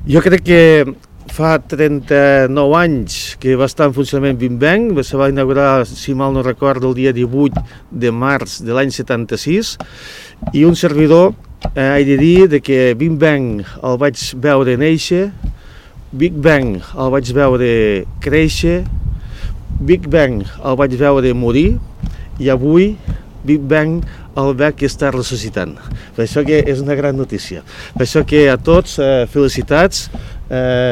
Jo crec que fa 39 anys que va estar en funcionament Big Bang, se va inaugurar, si mal no recordo, el dia 18 de març de l'any 76, i un servidor he de dir que Big Bang el vaig veure néixer, Big Bang el vaig veure créixer, Big Bang el vaig veure morir, i avui Big Bang el veig que està ressuscitant. Per això que és una gran notícia. Per això que a tots felicitats,